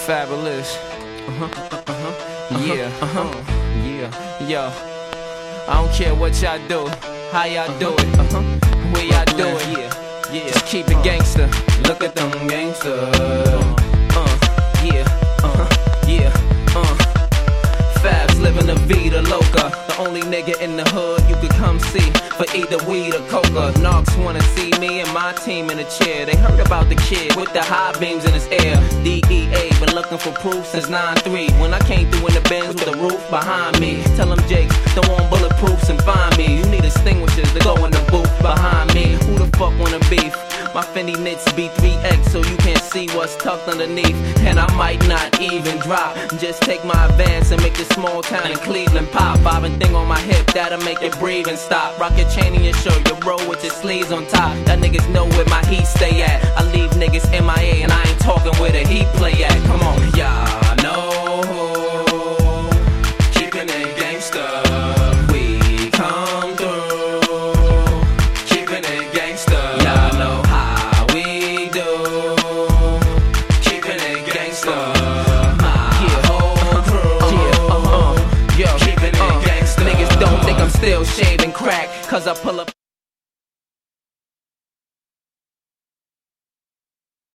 Fabulous. Yeah. Yeah. Yo. I don't care what y'all do, how y'all do it, where y'all do it. Yeah. Just keep it gangster. Look at them gangsters. Fabs living the vida loca. The only nigga in the hood you could come see for either weed or coca. Knocks wanna see me and my team in a chair. They heard about the kid with the high beams in his ear. DEA been looking for proof since 9-3. When I came through in the Benz with the roof behind me. Tell them Jakes don't want bulletproofs and find me. You need extinguishers to go in the booth behind me. Who the fuck wanna beef? My Fendi knits B3X so you can't see what's tucked underneath. And I might not even drop. Just take my advance and make this small town in Cleveland pop. Bobbing thing on my hip that'll make it breathe and stop. Rock your chain in your shirt, your roll with your sleeves on top. That niggas know where my heat stay at. I leave niggas MIA and I ain't talking where the heat play at. Come on, y'all know keeping it gangsta. We come through keeping it gangsta. Y'all know how we do keeping it gangsta. Yo, niggas don't think I'm still shaving crack, cause I pull up